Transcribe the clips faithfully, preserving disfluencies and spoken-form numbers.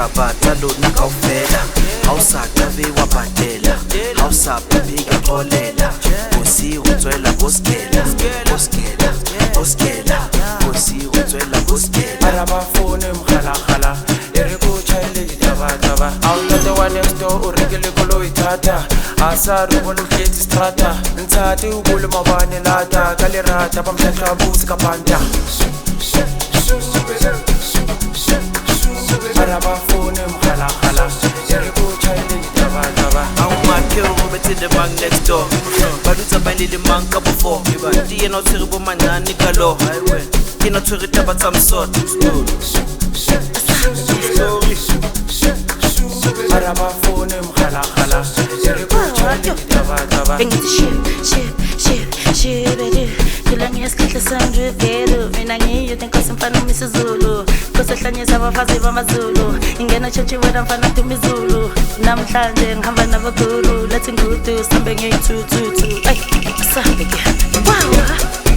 taba tsa lona kaofela ha o sa tabe wa patela ha o sa babe ka qolela bosi ho tswela boskela boskela boskela bosi ho tswela boskela para bafone mkhala khala ere ko chaile ditaba taba ha o late wa next door o rekele koloi tata asa re bona tletse strata ntsate o bole mabane lata ka lerata ba mhlatla busi ka panta para bafone mkhala khala ere ko chaile ditaba taba ha o makhe o betse the bank next door ba dutsa ba le le manka before di yena o tshwere bo manane ka lo ke no tshwere taba tsa msot para bafone mkhala khala ere ko chaile ditaba taba bengithi shit shit shit shit baby Kulang isikhahle sandrivelo mina ngiyo tenkosi mfana umisizulu kosehlanyisa abafazi bamazulu ingena church wena mfana dumizulu namhlanje ngihamba nabaguru let's ngudu sambe ngeyi-two two two ay sambe ke wow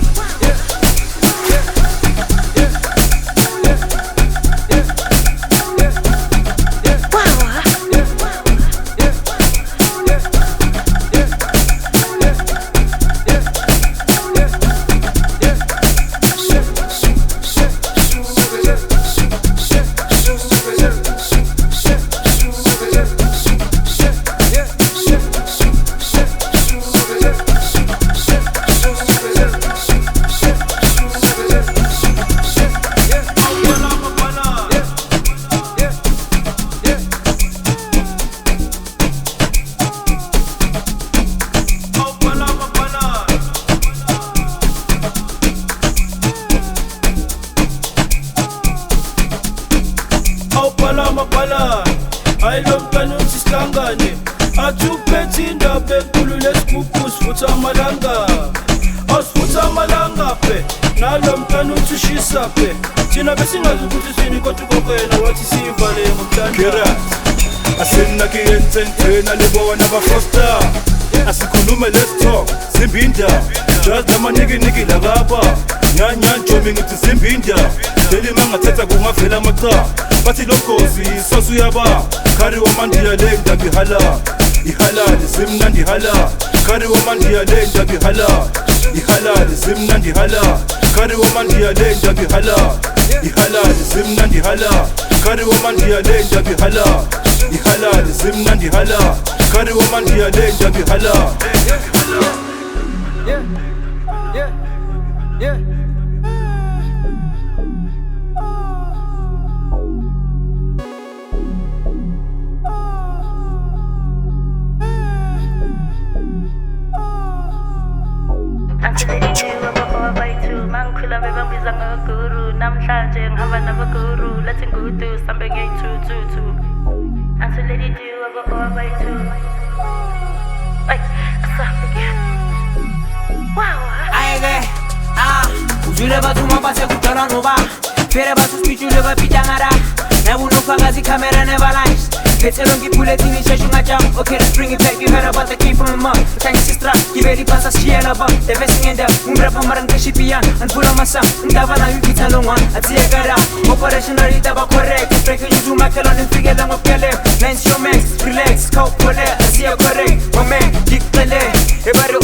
Mapala, I love Canus Slangane. I took pets in the bed, Pulules Pupus, Futa Malanga. Os Futa Malanga, pe. Nalam Canus Shisape. Tina Bessina, the Buddhist got to go and what is he valley Mutanga. I send a kid and train a libo and never foster. As a Kuluma, let's talk. Simbinda, just the manigi nigi lagaba. Nyan Yan chopping it to Simbinda. Telimanga Teta Guma Filamata. Bati lokozi sosu yaba kari wa mandi ya lenda bihala ihala simna ndihala kari wa mandi ya lenda bihala ihala simna ndihala kari wa mandi ya lenda bihala ihala simna ndihala kari wa mandi ya lenda bihala ihala simna ndihala kari wa mandi ya lenda bihala yeah yeah yeah Mankhula bebambiza ngaguru namhlanje ngihamba nabaguru let's ngudu sambe ngeyi-two two two until lady do abo over two ay sambe ke wow aige ah ujule bathu mapase kuthola noba fere bathu spitule bapitangara nebuno fakazi camera never lies It's a long bullet in the shashing a jump. Okay, let's bring it back. You heard about the key from my mom. Thanks, sister. Give it the pass as she and above. The best in the Umbra Pamarang Shipian and pull on my son. Ndavana, you get along one. At the Agara. Operational Itaba correct. Breaking you to Macalon and figure them up your left. Lens your max. Relax. Cope for that. I see a correct. One man. Dick the leg. Everybody